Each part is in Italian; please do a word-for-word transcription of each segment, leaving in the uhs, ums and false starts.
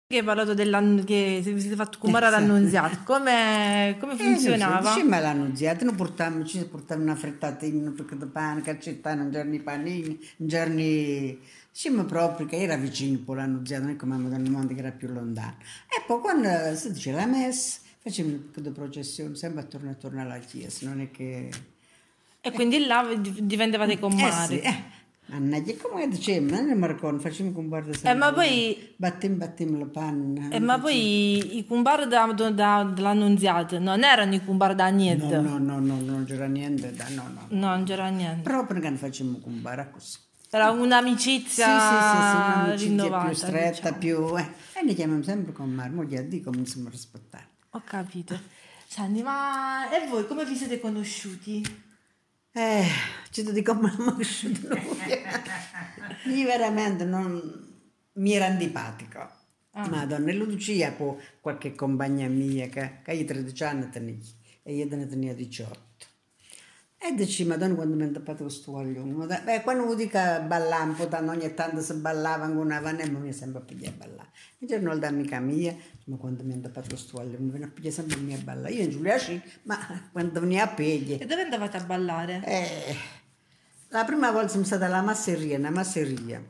Che hai parlato dell'anno che vi siete fatto comprare all'annunziato, come, come funzionava? Eh, ma l'annunziato non portavamo, ci portavamo una frittatina perché di pane, che città, non giorni i panini, non giorni... Diciamo proprio che era vicino poi l'annunziato, non è come Madonna Monte che era più lontano. E poi quando si dice la messa, facciamo un po' di processione, sempre attorno attorno alla chiesa, non è che... E quindi là diventavate comari. Eh sì, eh. Mannaggia, come dicevamo, non mi ricordo, facciamo comprare sempre. Eh, ma poi... Battiamo, battiamo la panna. Eh, ma poi i cumbar da, da, dell'annunziato non erano i cumbar da niente. No, no, no, no, non c'era niente, da, no, no. No, non c'era niente. Proprio che ne facciamo comprare così. Era un'amicizia sì, sì, sì, sì, un'amicizia rinnovata, più stretta, diciamo. più... Eh. E ne chiamiamo sempre con Mar, moglie di come insomma rispettare. Ho capito. Senti, ma e voi come vi siete conosciuti? Eh, ci dico come l'ho conosciuto lui. Io veramente non... mi era antipatico. Ah. Madonna, e Lucia poi qualche compagna mia che, che io tredici anni tenia e io ne tenia diciotto. E dici, Madonna, quando mi è tappato questo guaglione. Beh, quando lo dico ballare un po', ogni tanto si ballava con una vanella, mi è sempre pigliato a ballare. Un giorno da amica mia, ma quando mi è tappato questo guaglione, mi viene a pigliare sempre a me a ballare. Io in Giulia sì, ma quando veniva a pigliare. E dove andavate a ballare? Eh, la prima volta sono stata alla masseria, una masseria.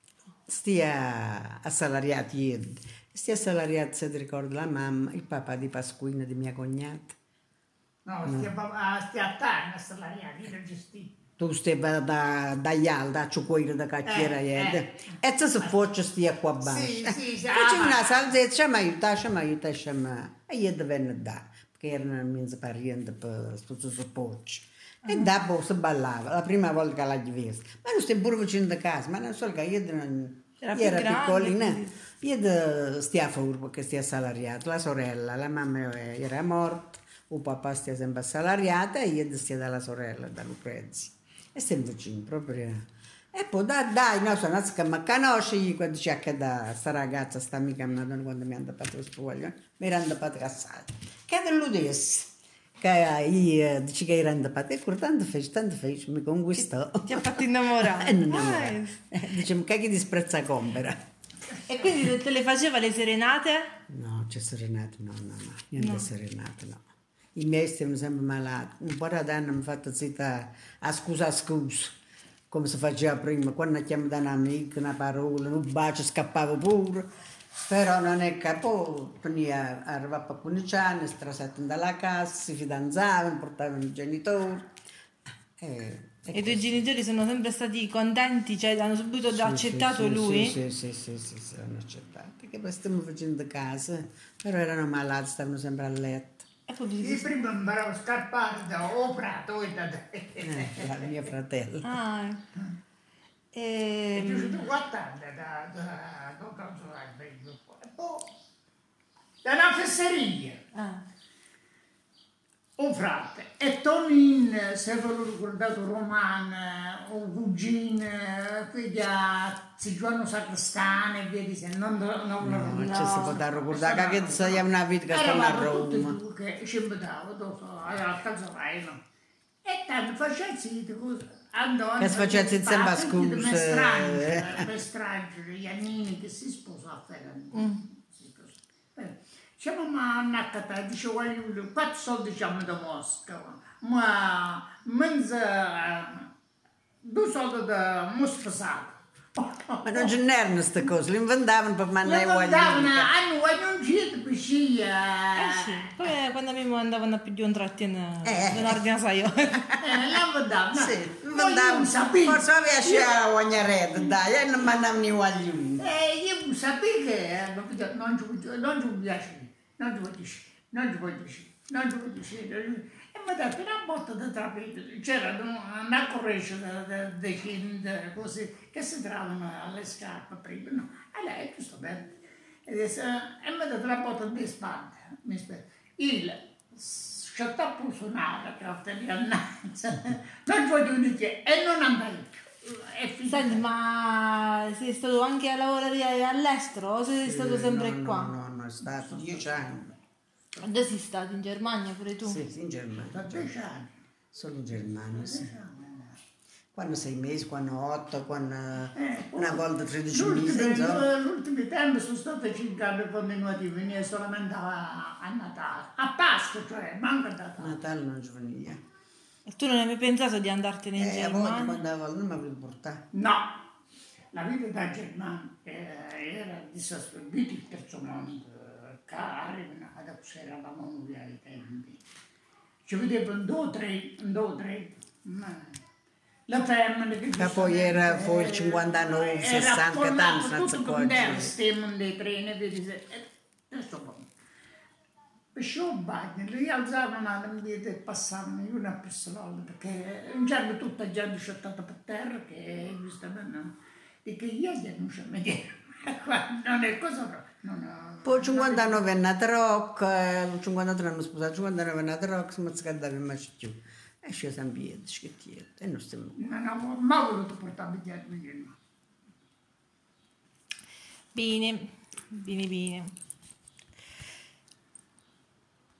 Stia assalariati, stia assalariati, se ti ricordi, la mamma, il papà di Pasquina, di mia cognata. No, stia, no. stia a Tana, assalariati, non gestiti. Tu stai da, da, da Ialda, a Ciucoire, da Cacchiera, eh, eh. E se si faccia stia qua basso. Sì, sì, sì. Facciamo una salsetta, ci mi aiuta, ci mi aiuta, ci mi aiuta. E io divenne da, perché erano miei parenti per tutti i pocci. E uh-huh. Dopo si ballava, la prima volta che l'ho vista. Ma non stiamo pure vicino di casa, ma non so che io, non, era, io era piccolina. Quindi... Io stia fuori perché stia assalariata, la sorella, la mamma era morta, il papà stia sempre assalariata e io stia dalla sorella, da Lucrezia. E stiamo vicini, proprio. E poi dai, dai, no, sono che mi conosci, quando c'è che da sta ragazza, sta amica mia, quando mi hanno fatto questo voglio, mi erano fatto cassare. Che te lo disse? Che io dice che era andata e tanto fece, tanto fece, mi conquistò. Ti ha fatto innamorare. innamorare. Eh, diciamo che chi disprezza compra. E quindi te le faceva le serenate? No, c'è serenate, no, no, no, niente no. serenate, no. I miei stavano sempre malati, un po' di anni mi hanno fatto zitta a scusa a scusa, come si faceva prima, quando chiamavo da un'amica, una parola, un bacio scappavo pure. Però non è che poi arrivava a quindici anni, strasati dalla casa, si fidanzavano, portavano i genitori. E, e i tuoi genitori sono sempre stati contenti, cioè hanno subito sì, accettato sì, lui? Sì, sì, sì, sì, sì, hanno accettato. Perché poi stiamo facendo casa, però erano malati, stavano sempre a letto. Io prima imparavo a scappare da o prato e da... Eh, dal mio fratello. Ah, e... E tu guardando da... da... E poi da una fesseria. Ah. Un frate. E Tonin, se ve lo ricordate, Romano, un cugino, figlia, si giocano sacrestane e via di sé. Non non non no, ci si può ricordare che sei una vita che stanno a Roma. Che ci invitavo, dopo, alla calzolaino. E tanto facessi così. Andò, che si facesse insieme a scusa. Per strangere, gli annini che si sposò a Ferrari. Diciamo, ma annacata, dice, voglio, quattro soldi diciamo da Mosca, ma menza, due soldi da Mosfasato. Ma non ce n'erano queste cose, le inventavano per mandare i guaglioni. Le inventavano, hanno guaglioncini per scia. Eh sì, poi quando mi mandavano a più un trattino, non ordina sai io. Eh, l'inventavano. Sì, inventavano, forse aveva scia la guagnaretta, dai, e non mandavano i guaglioni. Eh, io sapevo che non ci piace. Non ti vuoi dire, non ti vuoi dire, non ti vuoi dire. E mi ha dato una botta di trapezzo. C'era una corrente di cose che si trovano alle scarpe prima. No, e lei, giusto bene. E mi ha dato una botta di spalla. Il sciattappo suonava, cartelli al naso. Non ti voglio dire, e non andai più. Senti, ma sei stato anche a lavorare all'estero o sei stato sì, sempre no, qua? No, no, no, è stato dieci anni. Dove sei stato? In Germania pure tu? Sì, sì, in Germania. Da dieci anni. Solo in Germania, sì. quando sei mesi, quando otto, quando Eh, una volta tredici mesi, insomma. L'ultimo tempo sono state cinque anni continuati a venire solamente a, a Natale, a Pasqua, cioè, manca a Natale. Natale non ci veniva. E tu non hai mai pensato di andartene in Eh, a volte Germania? quando avevo non mi avevo portato. No, la vita da Germania eh, era disassorbita il terzo mondo, cari, adesso eravamo noi ai tempi. Ci vedevano due o tre, due o tre, ma la femmina che Ma poi era poi il cinquantanove, era sessanta affondato anni senza tutto con te, cogliere. stiamo dei treni, vedi se... Adesso poi. Pesciò il bagno, li alzavano la lampietta e passavano io una pistola, perché un giorno tutta la gente sciattata per terra, che giustamente non... Dico, io non c'è vedere. Non è cosa... Non, Poi il cinquantanove è nato Rock, il cinquantatré hanno sposato, il cinquantanove è nato Rock, si mi scaldava in più. E ci siamo piedi, schittietto, e non stiamo... non ho mai voluto portarmi dietro, quindi no. Bene, bene, bene.